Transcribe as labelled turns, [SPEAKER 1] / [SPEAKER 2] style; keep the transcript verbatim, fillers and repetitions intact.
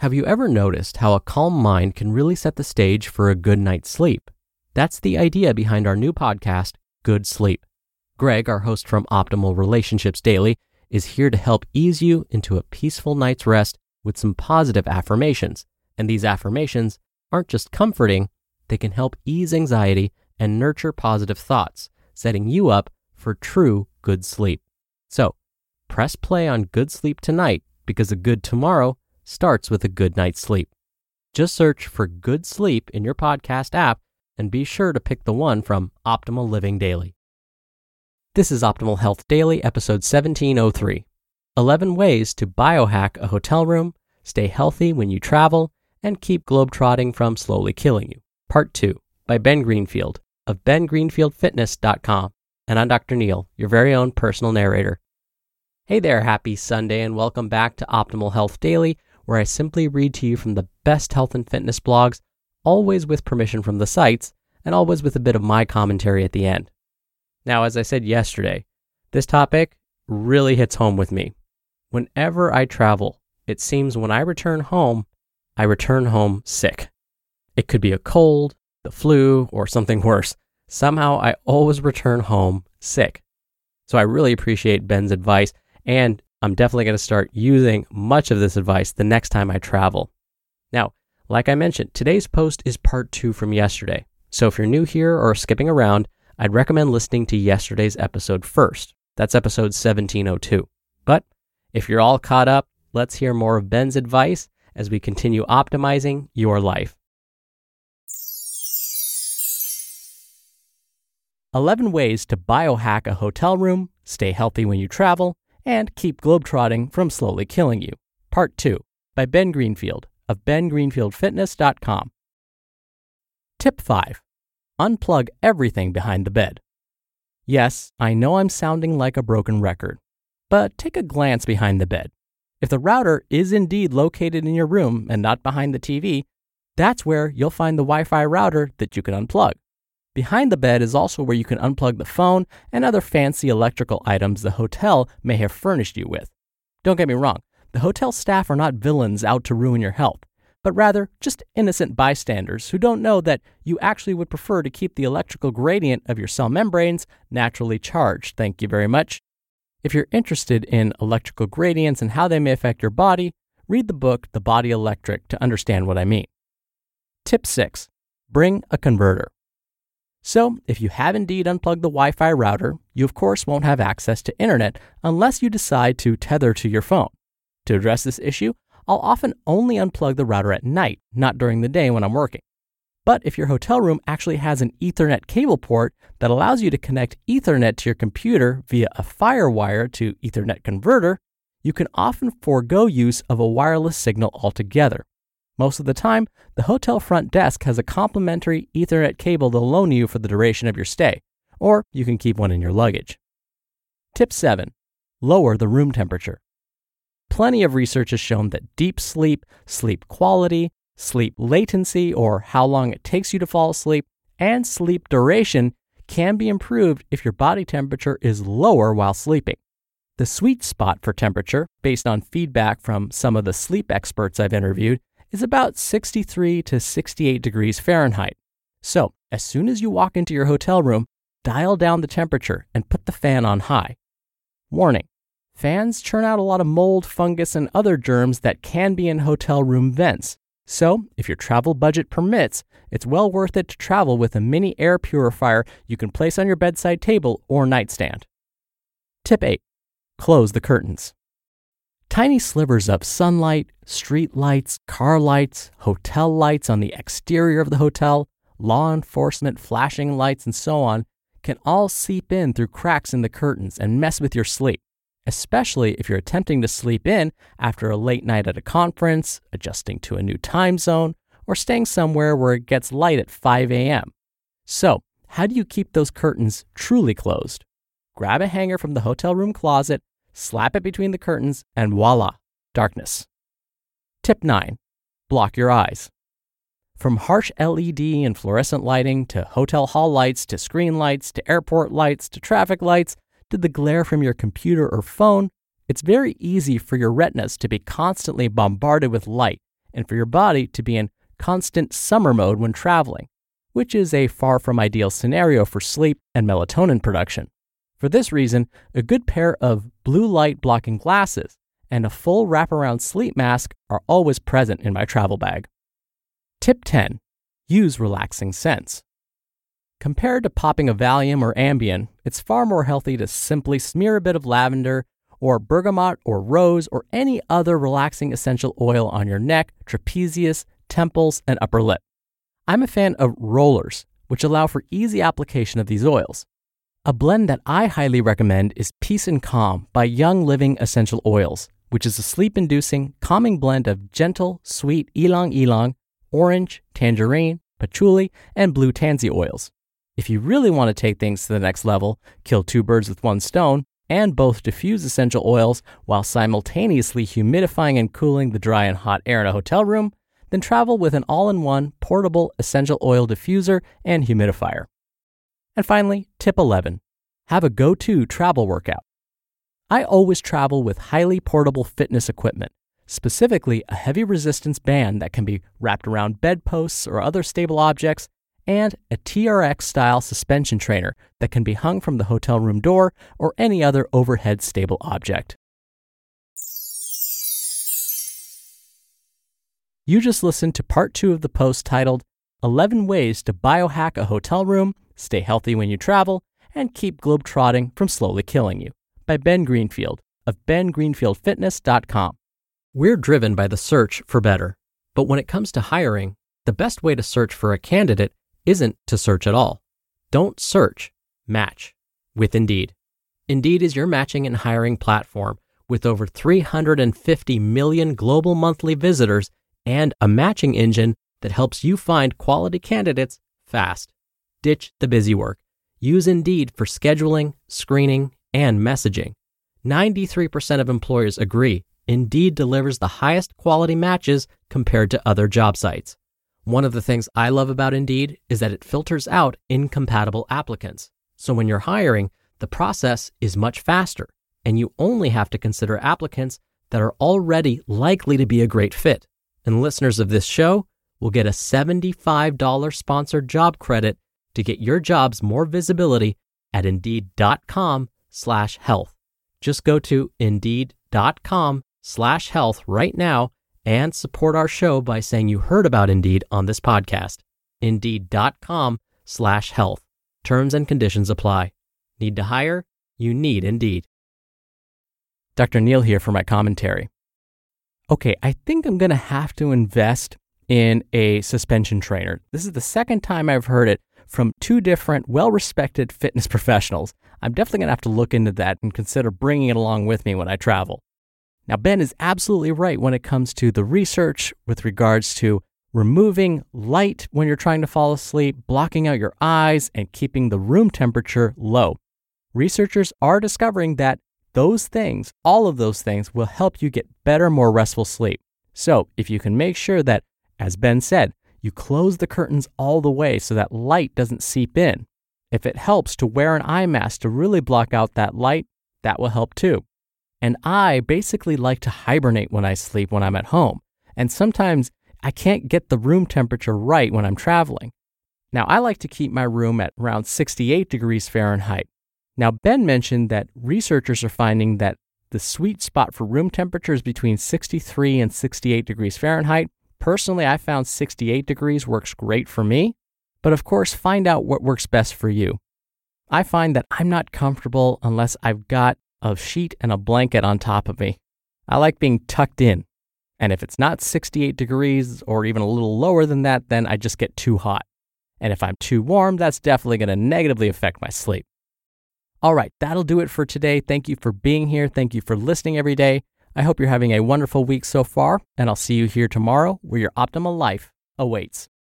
[SPEAKER 1] Have you ever noticed how a calm mind can really set the stage for a good night's sleep? That's the idea behind our new podcast, Good Sleep. Greg, our host from Optimal Relationships Daily, is here to help ease you into a peaceful night's rest with some positive affirmations. And these affirmations aren't just comforting, they can help ease anxiety and nurture positive thoughts, setting you up for true good sleep. So, press play on Good Sleep tonight because a good tomorrow starts with a good night's sleep. Just search for Good Sleep in your podcast app and be sure to pick the one from Optimal Living Daily. This is Optimal Health Daily, episode seventeen oh three. eleven ways to biohack a hotel room, stay healthy when you travel, and keep globetrotting from slowly killing you. Part two, by Ben Greenfield of ben greenfield fitness dot com. And I'm Doctor Neil, your very own personal narrator. Hey there, happy Sunday, and welcome back to Optimal Health Daily, where I simply read to you from the best health and fitness blogs, always with permission from the sites, and always with a bit of my commentary at the end. Now, as I said yesterday, this topic really hits home with me. Whenever I travel, it seems when I return home, I return home sick. It could be a cold, the flu, or something worse. Somehow I always return home sick. So I really appreciate Ben's advice, and I'm definitely going to start using much of this advice the next time I travel. Now, like I mentioned, today's post is part two from yesterday. So if you're new here or skipping around, I'd recommend listening to yesterday's episode first. That's episode seventeen oh two. But if you're all caught up, let's hear more of Ben's advice as we continue optimizing your life. eleven ways to biohack a hotel room, stay healthy when you travel, and keep globetrotting from slowly killing you. Part two, by Ben Greenfield of ben greenfield fitness dot com. Tip five. Unplug everything behind the bed. Yes, I know I'm sounding like a broken record, but take a glance behind the bed. If the router is indeed located in your room and not behind the T V, that's where you'll find the Wi-Fi router that you can unplug. Behind the bed is also where you can unplug the phone and other fancy electrical items the hotel may have furnished you with. Don't get me wrong, the hotel staff are not villains out to ruin your health, but rather just innocent bystanders who don't know that you actually would prefer to keep the electrical gradient of your cell membranes naturally charged. Thank you very much. If you're interested in electrical gradients and how they may affect your body, read the book The Body Electric to understand what I mean. Tip six. Bring a converter. So, if you have indeed unplugged the Wi-Fi router, you of course won't have access to internet unless you decide to tether to your phone. To address this issue, I'll often only unplug the router at night, not during the day when I'm working. But if your hotel room actually has an Ethernet cable port that allows you to connect Ethernet to your computer via a FireWire to Ethernet converter, you can often forego use of a wireless signal altogether. Most of the time, the hotel front desk has a complimentary Ethernet cable they'll loan you for the duration of your stay, or you can keep one in your luggage. Tip seven. Lower the room temperature. Plenty of research has shown that deep sleep, sleep quality, sleep latency, or how long it takes you to fall asleep, and sleep duration can be improved if your body temperature is lower while sleeping. The sweet spot for temperature, based on feedback from some of the sleep experts I've interviewed, is about sixty-three to sixty-eight degrees Fahrenheit. So, as soon as you walk into your hotel room, dial down the temperature and put the fan on high. Warning: fans churn out a lot of mold, fungus, and other germs that can be in hotel room vents. So, if your travel budget permits, it's well worth it to travel with a mini air purifier you can place on your bedside table or nightstand. Tip eight. Close the curtains. Tiny slivers of sunlight, street lights, car lights, hotel lights on the exterior of the hotel, law enforcement flashing lights, and so on can all seep in through cracks in the curtains and mess with your sleep, especially if you're attempting to sleep in after a late night at a conference, adjusting to a new time zone, or staying somewhere where it gets light at five a.m. So, how do you keep those curtains truly closed? Grab a hanger from the hotel room closet, slap it between the curtains, and voila, darkness. Tip nine. Block your eyes. From harsh L E D and fluorescent lighting to hotel hall lights to screen lights to airport lights to traffic lights to the glare from your computer or phone, it's very easy for your retinas to be constantly bombarded with light and for your body to be in constant summer mode when traveling, which is a far from ideal scenario for sleep and melatonin production. For this reason, a good pair of blue light blocking glasses and a full wraparound sleep mask are always present in my travel bag. Tip ten. Use relaxing scents. Compared to popping a Valium or Ambien, it's far more healthy to simply smear a bit of lavender or bergamot or rose or any other relaxing essential oil on your neck, trapezius, temples, and upper lip. I'm a fan of rollers, which allow for easy application of these oils. A blend that I highly recommend is Peace and Calm by Young Living Essential Oils, which is a sleep-inducing, calming blend of gentle, sweet ylang ylang, orange, tangerine, patchouli, and blue tansy oils. If you really want to take things to the next level, kill two birds with one stone, and both diffuse essential oils while simultaneously humidifying and cooling the dry and hot air in a hotel room, then travel with an all-in-one portable essential oil diffuser and humidifier. And finally, tip eleven. Have a go-to travel workout. I always travel with highly portable fitness equipment, specifically a heavy resistance band that can be wrapped around bedposts or other stable objects, and a T R X-style suspension trainer that can be hung from the hotel room door or any other overhead stable object. You just listened to part two of the post titled eleven Ways to Biohack a Hotel Room, Stay Healthy When You Travel, and Keep Globetrotting from Slowly Killing You by Ben Greenfield of ben greenfield fitness dot com. We're driven by the search for better, but when it comes to hiring, the best way to search for a candidate isn't to search at all. Don't search, match with Indeed. Indeed is your matching and hiring platform with over three hundred fifty million global monthly visitors and a matching engine that helps you find quality candidates fast. Ditch the busy work. Use Indeed for scheduling, screening, and messaging. ninety-three percent of employers agree Indeed delivers the highest quality matches compared to other job sites. One of the things I love about Indeed is that it filters out incompatible applicants. So when you're hiring, the process is much faster, and you only have to consider applicants that are already likely to be a great fit. And listeners of this show will get a seventy-five dollars sponsored job credit to get your jobs more visibility at Indeed.com slash health. Just go to Indeed.com slash health right now and support our show by saying you heard about Indeed on this podcast. Indeed.com slash health. Terms and conditions apply. Need to hire? You need Indeed. Doctor Neal here for my commentary. Okay, I think I'm going to have to invest in a suspension trainer. This is the second time I've heard it from two different, well-respected fitness professionals. I'm definitely going to have to look into that and consider bringing it along with me when I travel. Now, Ben is absolutely right when it comes to the research with regards to removing light when you're trying to fall asleep, blocking out your eyes, and keeping the room temperature low. Researchers are discovering that those things, all of those things, will help you get better, more restful sleep. So if you can make sure that, as Ben said, you close the curtains all the way so that light doesn't seep in. If it helps to wear an eye mask to really block out that light, that will help too. And I basically like to hibernate when I sleep when I'm at home. And sometimes I can't get the room temperature right when I'm traveling. Now, I like to keep my room at around sixty-eight degrees Fahrenheit. Now, Ben mentioned that researchers are finding that the sweet spot for room temperature is between sixty-three and sixty-eight degrees Fahrenheit. Personally, I found sixty-eight degrees works great for me. But of course, find out what works best for you. I find that I'm not comfortable unless I've got a sheet and a blanket on top of me. I like being tucked in. And if it's not sixty-eight degrees or even a little lower than that, then I just get too hot. And if I'm too warm, that's definitely going to negatively affect my sleep. All right, that'll do it for today. Thank you for being here. Thank you for listening every day. I hope you're having a wonderful week so far, and I'll see you here tomorrow where your optimal life awaits.